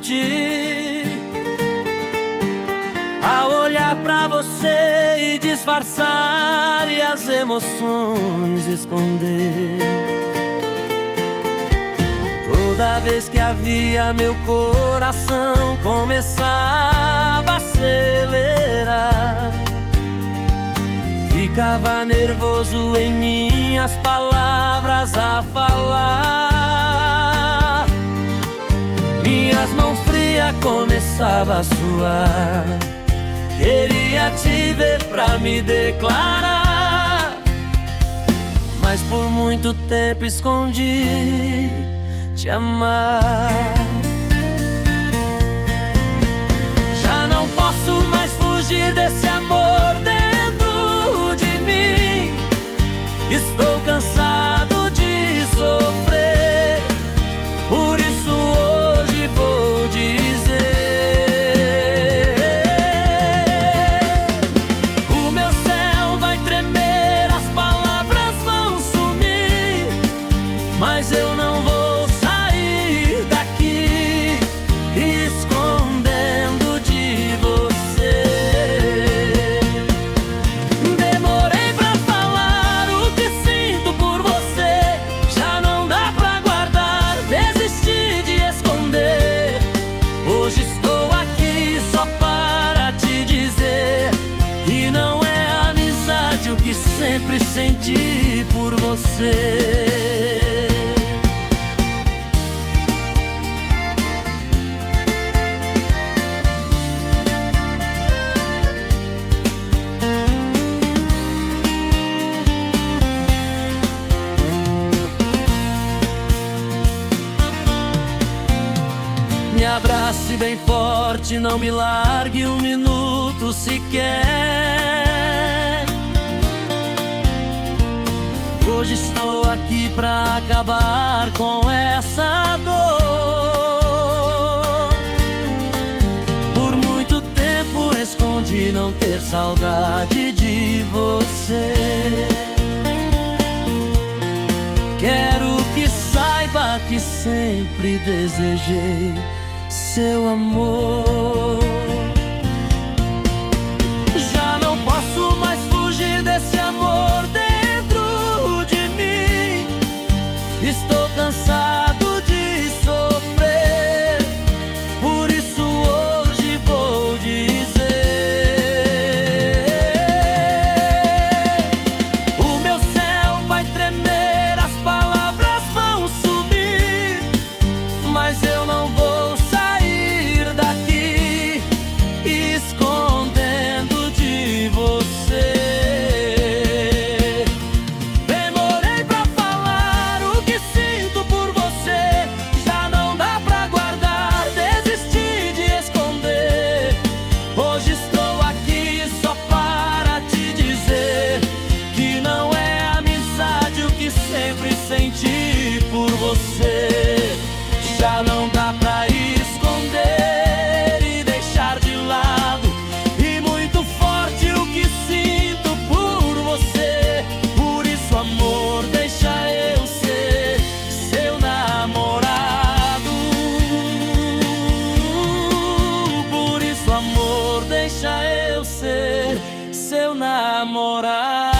mentir. Ao olhar pra você e disfarçar e as emoções esconder. Toda vez que havia, meu coração começava a acelerar. Ficava nervoso em minhas palavras a falar. Minhas mãos frias começavam a suar. Queria te ver pra me declarar, mas por muito tempo escondi te amar. Já não posso mais fugir desse amor dentro de mim. Estou cansado de sofrer, por isso hoje vou dizer: o meu céu vai tremer, as palavras vão sumir, mas eu não vou sair daqui escondendo de você. Demorei pra falar o que sinto por você, já não dá pra guardar, desisti de esconder. Hoje estou aqui só para te dizer que não é amizade o que sempre senti por você. Me abrace bem forte, não me largue um minuto sequer. Hoje estou aqui pra acabar com essa dor. Por muito tempo escondi não ter saudade de você. Quero que saiba que sempre desejei seu amor. Já não posso mais fugir desse amor dentro de mim. Estou cansado de sofrer, por isso hoje vou dizer: o meu céu vai tremer, as palavras vão sumir, mas eu não vou sair daqui escondendo de você. Demorei pra falar o que sinto por você, já não dá pra guardar, desisti de esconder. Hoje estou aqui só para te dizer que não é amizade o que sempre senti por você. Já não dá pra esconder e deixar de lado, e muito forte o que sinto por você. Por isso, amor, deixa eu ser seu namorado. Por isso, amor, deixa eu ser seu namorado.